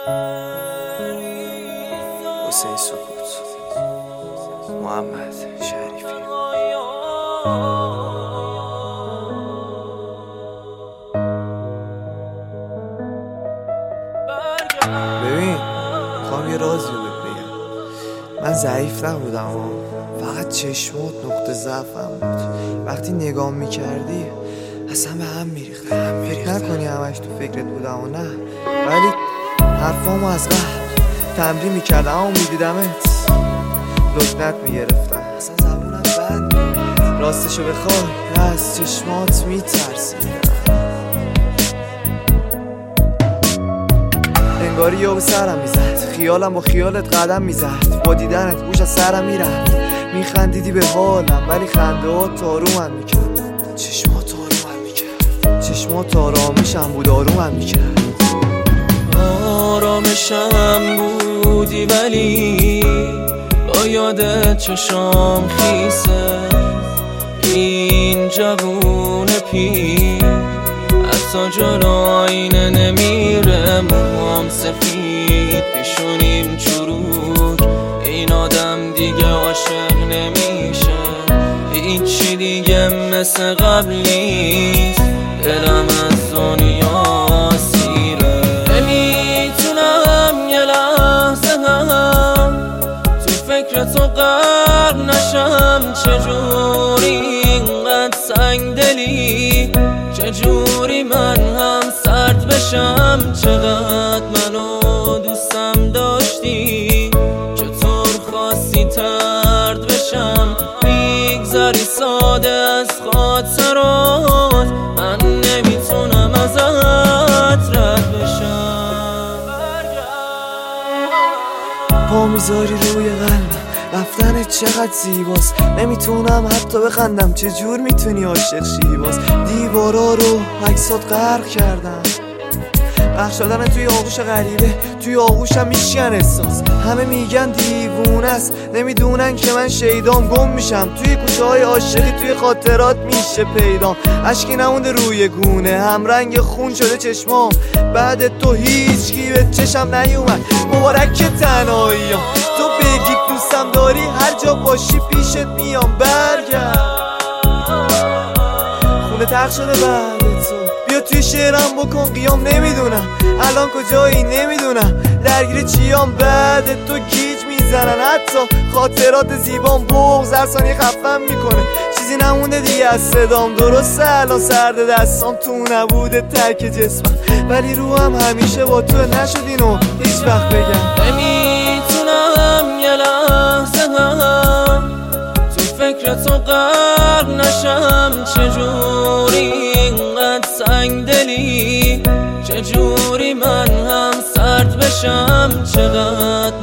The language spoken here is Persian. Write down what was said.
حسین سکوت، محمد شریفی. ببین، میخوام یه رازی رو بگم. من ضعیف نبودم، فقط چشمات نقطه ضعفم بود. وقتی نگاه میکردی اصلا به هم میریختم. فکر نکنی همش تو فکرت بودم و نه، ولی حرفامو از قبل تمرین میکردم. اما میدیدمت لکنت میگرفتم، اصلا زبونم بند بود. راستشو بخوای از چشمات میترسیدم. انگاری یا به سرم میزد، خیالم با خیالت قدم میزد. با دیدنت گوش از سرم میرفت. میخندیدی به حالم ولی خنده ها تارومم میکرد. چشمات آرومم میکرد، چشمات آرامشم بود، آرومم میکرد. آرامشم بودی ولی با یادت چشام خیسه. این جوون پیر حتی جلو آینه نمیره. موهام سفید، پیشونیم چروک. این آدم دیگه عاشق نمیشه. هیچی دیگه مثل قبل نیست. دلم از دنیا سیره. نمیتونم یه لحظه هم تو فکر تو غرق نشم. چجوری اینقدر سنگ دلی، چجوری من هم سرد بشم. چقدر منو دوستم داشتی، چطور خواستی ترد بشم. میگذری ساده از خاطرات، من نمیتونم ازت رد بشم. پا میذاری روی قلبم، رفتنت چقدر زیباست. نمیتونم حتی بخندم، چجور میتونی عاشق شی باز. دیوارا رو عکسات غرق کردم، غرق شدن توی آغوش غریبه. توی آغوشم میشکن احساس. همه میگن دیوونه است، نمیدونن که من شیدام. گم میشم توی کوچه های عاشقی، توی خاطرات میشه پیدام. اشکی نمونده روی گونه، هم رنگ خون شده چشمام. بعد تو هیچکی به چشم نیومد. مبارک تنهاییام، تو بگی دوستم داری، هر جا باشی پیشت میام. برگرد، خونه تخت شده بعد تو. بیا توی شعرم بکن قیام. نمیدونم الان کجایی، نمیدونم درگیر چیام. بعد تو گیج میزنن، حتی خاطرات زیبام. بغض هر ثانیه خفم میکنه، چیزی نمونده دیگه از صدام. درسته الان سرد دستام، تو نبوده ترک جسمم، ولی روحم همیشه با تو. نشد اینو هیچ وقت بگم. نمیتونم یه لحظه هم تو فکر تو غرق نشم. چجوری اینقدر سنگ دلی، چجوری من هم سرد بشم. چقدر